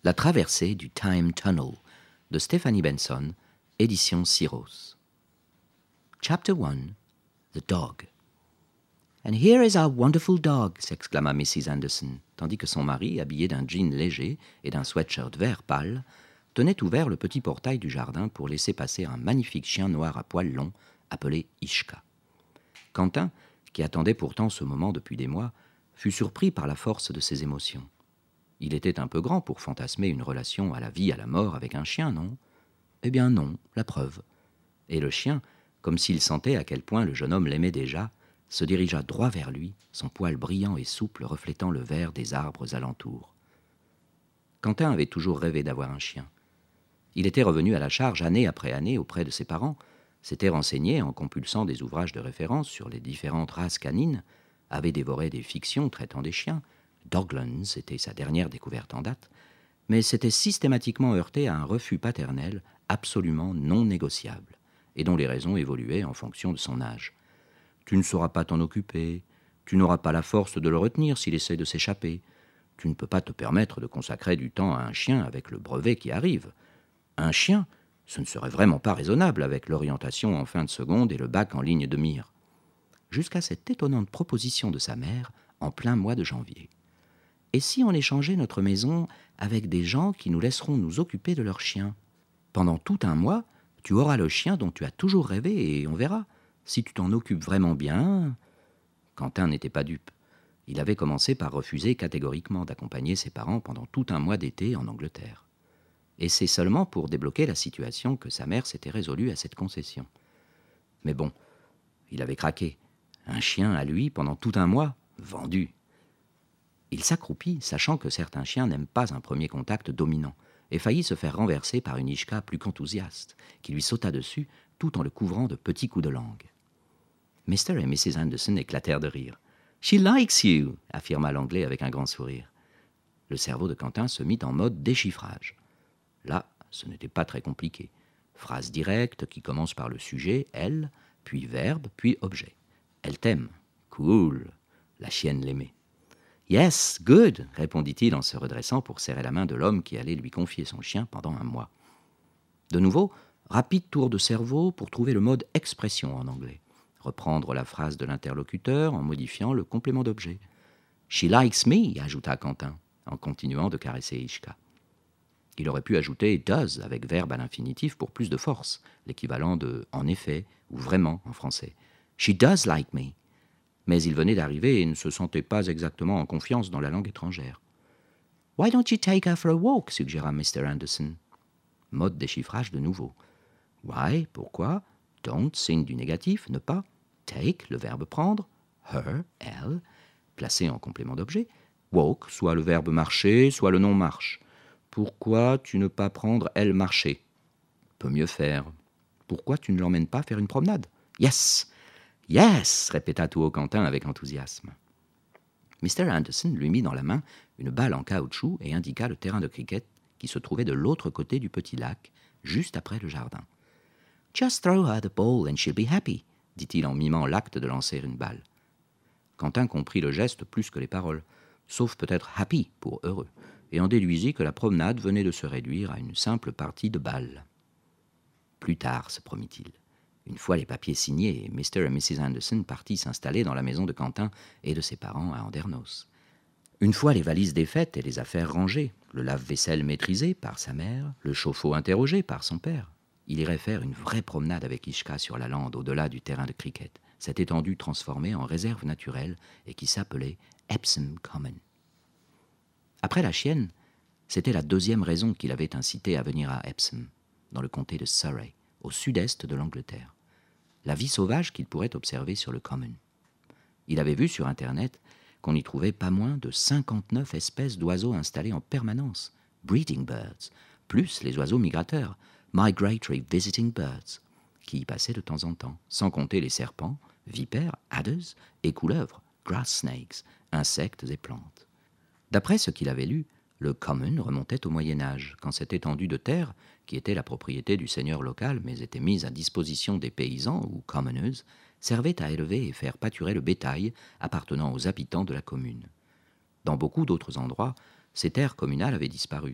La traversée du Time Tunnel de Stephanie Benson, édition Syros. Chapter 1. The Dog. And here is our wonderful dog, s'exclama Mrs. Anderson, tandis que son mari, habillé d'un jean léger et d'un sweatshirt vert pâle, tenait ouvert le petit portail du jardin pour laisser passer un magnifique chien noir à poils longs, appelé Ishka. Quentin, qui attendait pourtant ce moment depuis des mois, fut surpris par la force de ses émotions. Il était un peu grand pour fantasmer une relation à la vie, à la mort avec un chien, non ? Eh bien non, la preuve. Et le chien, comme s'il sentait à quel point le jeune homme l'aimait déjà, se dirigea droit vers lui, son poil brillant et souple reflétant le vert des arbres alentours. Quentin avait toujours rêvé d'avoir un chien. Il était revenu à la charge année après année auprès de ses parents, s'était renseigné en compulsant des ouvrages de référence sur les différentes races canines, avait dévoré des fictions traitant des chiens, Doglands était sa dernière découverte en date, mais s'était systématiquement heurté à un refus paternel absolument non négociable, et dont les raisons évoluaient en fonction de son âge. Tu ne sauras pas t'en occuper, tu n'auras pas la force de le retenir s'il essaie de s'échapper, tu ne peux pas te permettre de consacrer du temps à un chien avec le brevet qui arrive. Un chien, ce ne serait vraiment pas raisonnable avec l'orientation en fin de seconde et le bac en ligne de mire. Jusqu'à cette étonnante proposition de sa mère en plein mois de janvier. Et si on échangeait notre maison avec des gens qui nous laisseront nous occuper de leur chien ? Pendant tout un mois, tu auras le chien dont tu as toujours rêvé et on verra. Si tu t'en occupes vraiment bien... Quentin n'était pas dupe. Il avait commencé par refuser catégoriquement d'accompagner ses parents pendant tout un mois d'été en Angleterre. Et c'est seulement pour débloquer la situation que sa mère s'était résolue à cette concession. Mais bon, il avait craqué. Un chien à lui pendant tout un mois, vendu. Il s'accroupit, sachant que certains chiens n'aiment pas un premier contact dominant, et faillit se faire renverser par une Ishka plus qu'enthousiaste, qui lui sauta dessus tout en le couvrant de petits coups de langue. Mr. et Mrs. Anderson éclatèrent de rire. « She likes you !» affirma l'anglais avec un grand sourire. Le cerveau de Quentin se mit en mode déchiffrage. Là, ce n'était pas très compliqué. Phrase directe qui commence par le sujet, elle, puis verbe, puis objet. Elle t'aime. Cool. La chienne l'aimait. Yes, good, répondit-il en se redressant pour serrer la main de l'homme qui allait lui confier son chien pendant un mois. De nouveau, rapide tour de cerveau pour trouver le mode expression en anglais. Reprendre la phrase de l'interlocuteur en modifiant le complément d'objet. She likes me, ajouta Quentin, en continuant de caresser Ishka. Il aurait pu ajouter does avec verbe à l'infinitif pour plus de force, l'équivalent de en effet ou vraiment en français. She does like me. Mais il venait d'arriver et ne se sentait pas exactement en confiance dans la langue étrangère. « Why don't you take her for a walk ?» suggéra Mr. Anderson. Mode déchiffrage de nouveau. « Why » pourquoi ? Don't, signe du négatif, ne pas. Take, le verbe prendre. Her, elle, placé en complément d'objet. Walk, soit le verbe marcher, soit le nom marche. Pourquoi tu ne pas prendre elle marcher ? Peut mieux faire. Pourquoi tu ne l'emmènes pas faire une promenade ? Yes ! Yes ! Répéta tout haut Quentin avec enthousiasme. Mr. Anderson lui mit dans la main une balle en caoutchouc et indiqua le terrain de cricket qui se trouvait de l'autre côté du petit lac, juste après le jardin. « Just throw her the ball and she'll be happy », dit-il en mimant l'acte de lancer une balle. Quentin comprit le geste plus que les paroles, sauf peut-être « happy » pour heureux, et en déduisit que la promenade venait de se réduire à une simple partie de balle. Plus tard, se promit-il. Une fois les papiers signés, Mr. et Mrs. Anderson partit s'installer dans la maison de Quentin et de ses parents à Andernos. Une fois les valises défaites et les affaires rangées, le lave-vaisselle maîtrisé par sa mère, le chauffe-eau interrogé par son père, il irait faire une vraie promenade avec Ishka sur la lande au-delà du terrain de cricket, cette étendue transformée en réserve naturelle et qui s'appelait Epsom Common. Après la chienne, c'était la deuxième raison qui l'avait incité à venir à Epsom, dans le comté de Surrey, au sud-est de l'Angleterre. La vie sauvage qu'il pourrait observer sur le Common. Il avait vu sur Internet qu'on y trouvait pas moins de 59 espèces d'oiseaux installés en permanence, breeding birds, plus les oiseaux migrateurs, migratory visiting birds, qui y passaient de temps en temps, sans compter les serpents, vipères, adders et couleuvres, grass snakes, insectes et plantes. D'après ce qu'il avait lu, le Common remontait au Moyen-Âge, quand cette étendue de terre, qui était la propriété du seigneur local mais était mise à disposition des paysans ou commoners, servait à élever et faire pâturer le bétail appartenant aux habitants de la commune. Dans beaucoup d'autres endroits, ces terres communales avaient disparu,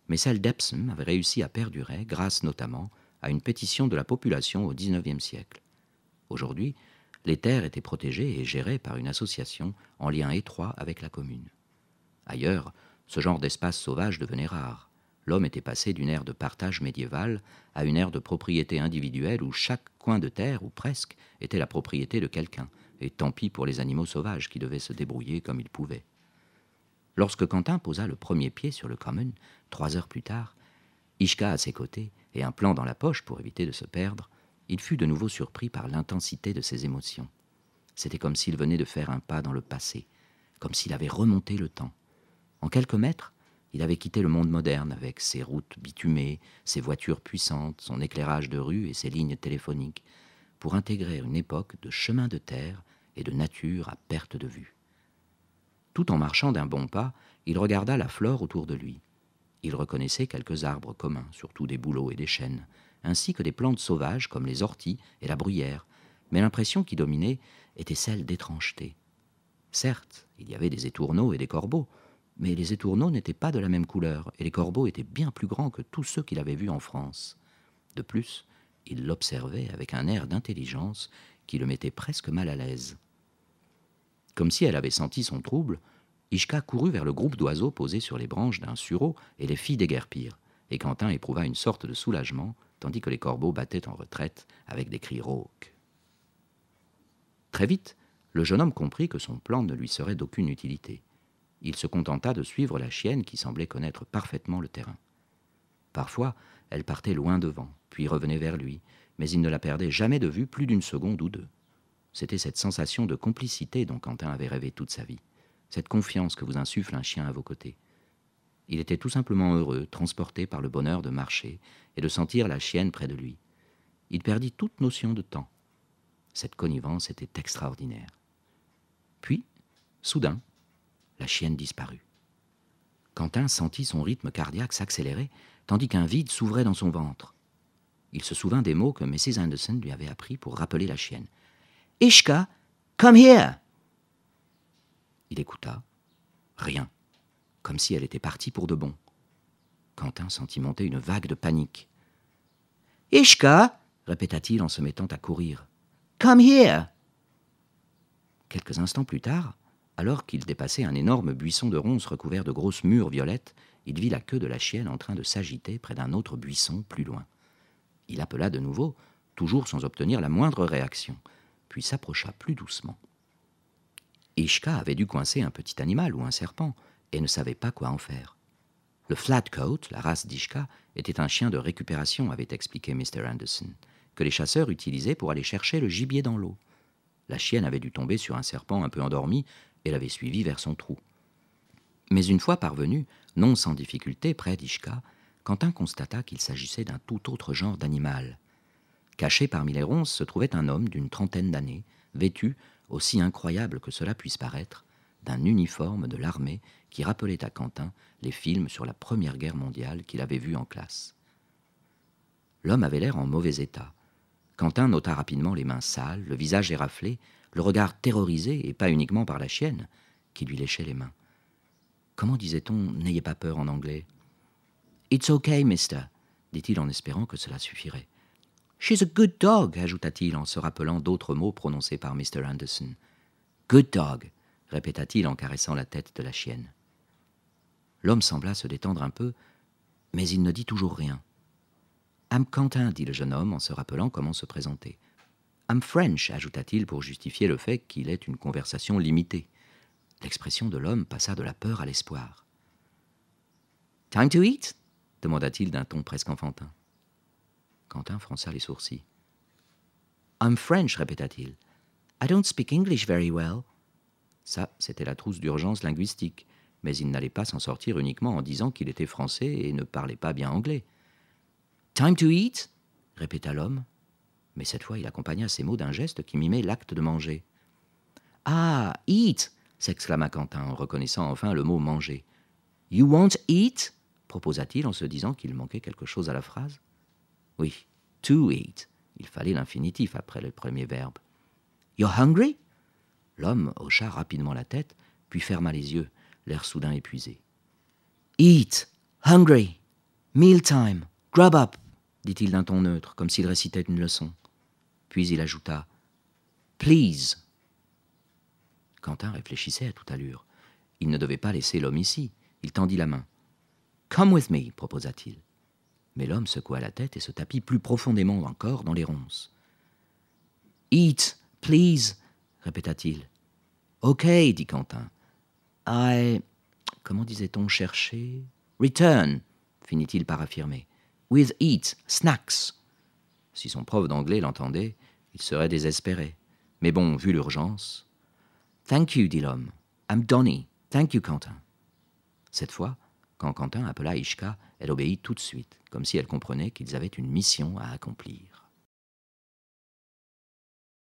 mais celle d'Epsom avait réussi à perdurer grâce notamment à une pétition de la population au XIXe siècle. Aujourd'hui, les terres étaient protégées et gérées par une association en lien étroit avec la commune. Ailleurs, ce genre d'espace sauvage devenait rare. L'homme était passé d'une ère de partage médiéval à une ère de propriété individuelle où chaque coin de terre, ou presque, était la propriété de quelqu'un, et tant pis pour les animaux sauvages qui devaient se débrouiller comme ils pouvaient. Lorsque Quentin posa le premier pied sur le common, 3 heures plus tard, Ishka à ses côtés et un plan dans la poche pour éviter de se perdre, il fut de nouveau surpris par l'intensité de ses émotions. C'était comme s'il venait de faire un pas dans le passé, comme s'il avait remonté le temps. En quelques mètres, il avait quitté le monde moderne avec ses routes bitumées, ses voitures puissantes, son éclairage de rue et ses lignes téléphoniques, pour intégrer une époque de chemin de terre et de nature à perte de vue. Tout en marchant d'un bon pas, il regarda la flore autour de lui. Il reconnaissait quelques arbres communs, surtout des bouleaux et des chênes, ainsi que des plantes sauvages comme les orties et la bruyère, mais l'impression qui dominait était celle d'étrangeté. Certes, il y avait des étourneaux et des corbeaux, mais les étourneaux n'étaient pas de la même couleur, et les corbeaux étaient bien plus grands que tous ceux qu'il avait vus en France. De plus, il l'observait avec un air d'intelligence qui le mettait presque mal à l'aise. Comme si elle avait senti son trouble, Ishka courut vers le groupe d'oiseaux posés sur les branches d'un sureau et les fit déguerpir, et Quentin éprouva une sorte de soulagement, tandis que les corbeaux battaient en retraite avec des cris rauques. Très vite, le jeune homme comprit que son plan ne lui serait d'aucune utilité. Il se contenta de suivre la chienne qui semblait connaître parfaitement le terrain. Parfois, elle partait loin devant, puis revenait vers lui, mais il ne la perdait jamais de vue plus d'une seconde ou deux. C'était cette sensation de complicité dont Quentin avait rêvé toute sa vie, cette confiance que vous insuffle un chien à vos côtés. Il était tout simplement heureux, transporté par le bonheur de marcher et de sentir la chienne près de lui. Il perdit toute notion de temps. Cette connivence était extraordinaire. Puis, soudain, la chienne disparut. Quentin sentit son rythme cardiaque s'accélérer, tandis qu'un vide s'ouvrait dans son ventre. Il se souvint des mots que Mrs. Anderson lui avait appris pour rappeler la chienne. « Ishka, come here !» Il écouta. Rien. Comme si elle était partie pour de bon. Quentin sentit monter une vague de panique. « Ishka !» répéta-t-il en se mettant à courir. « Come here !» Quelques instants plus tard, alors qu'il dépassait un énorme buisson de ronces recouvert de grosses mûres violettes, il vit la queue de la chienne en train de s'agiter près d'un autre buisson plus loin. Il appela de nouveau, toujours sans obtenir la moindre réaction, puis s'approcha plus doucement. Ishka avait dû coincer un petit animal ou un serpent et ne savait pas quoi en faire. Le flatcoat, la race d'Ishka, était un chien de récupération, avait expliqué Mr. Anderson, que les chasseurs utilisaient pour aller chercher le gibier dans l'eau. La chienne avait dû tomber sur un serpent un peu endormi et l'avait suivi vers son trou. Mais une fois parvenu, non sans difficulté, près d'Ishka, Quentin constata qu'il s'agissait d'un tout autre genre d'animal. Caché parmi les ronces se trouvait un homme d'une 30aine d'années, vêtu, aussi incroyable que cela puisse paraître, d'un uniforme de l'armée qui rappelait à Quentin les films sur la Première Guerre mondiale qu'il avait vus en classe. L'homme avait l'air en mauvais état. Quentin nota rapidement les mains sales, le visage éraflé, le regard terrorisé, et pas uniquement par la chienne, qui lui léchait les mains. Comment disait-on « n'ayez pas peur » en anglais ? « It's okay, mister », dit-il en espérant que cela suffirait. « She's a good dog », ajouta-t-il en se rappelant d'autres mots prononcés par Mr. Anderson. « Good dog », répéta-t-il en caressant la tête de la chienne. L'homme sembla se détendre un peu, mais il ne dit toujours rien. « I'm Quentin », dit le jeune homme en se rappelant comment se présenter. « I'm French », ajouta-t-il pour justifier le fait qu'il ait une conversation limitée. L'expression de l'homme passa de la peur à l'espoir. « Time to eat ?» demanda-t-il d'un ton presque enfantin. Quentin fronça les sourcils. « I'm French », répéta-t-il. « I don't speak English very well. » Ça, c'était la trousse d'urgence linguistique, mais il n'allait pas s'en sortir uniquement en disant qu'il était français et ne parlait pas bien anglais. « Time to eat ?» répéta l'homme, mais cette fois il accompagna ces mots d'un geste qui mimait l'acte de manger. « Ah, eat !» s'exclama Quentin en reconnaissant enfin le mot « manger ». « You won't eat ?» proposa-t-il en se disant qu'il manquait quelque chose à la phrase. Oui, to eat. Il fallait l'infinitif après le premier verbe. « You're hungry ?» L'homme hocha rapidement la tête, puis ferma les yeux, l'air soudain épuisé. « Eat, hungry !» Mealtime, grub up, dit-il d'un ton neutre, comme s'il récitait une leçon. Puis il ajouta « Please ». Quentin réfléchissait à toute allure. Il ne devait pas laisser l'homme ici. Il tendit la main. « Come with me », proposa-t-il. Mais l'homme secoua la tête et se tapit plus profondément encore dans les ronces. « Eat, please », répéta-t-il. « Ok », dit Quentin. « Comment disait-on chercher ? Return », finit-il par affirmer. « With eat, snacks ». Si son prof d'anglais l'entendait, il serait désespéré. Mais bon, vu l'urgence... « Thank you », dit l'homme. « I'm Donny. Thank you, Quentin. » Cette fois, quand Quentin appela Ishka, elle obéit tout de suite, comme si elle comprenait qu'ils avaient une mission à accomplir.